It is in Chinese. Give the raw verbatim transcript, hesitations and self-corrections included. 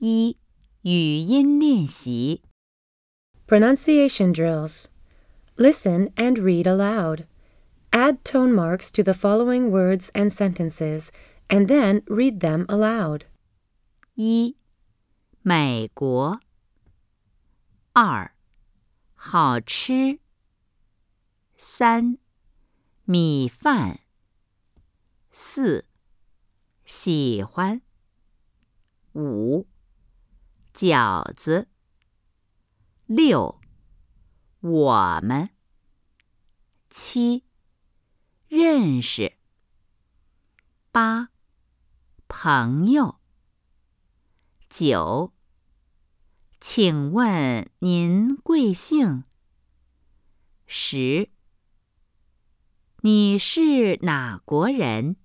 一、语音练习 Pronunciation drills. Listen and read aloud. Add tone marks to the following words and sentences, and then read them aloud. 一、美国。二、好吃。三、米饭。四、喜欢。五、饺子。六、我们。七、认识。八、朋友。九、请问您贵姓？十、你是哪国人？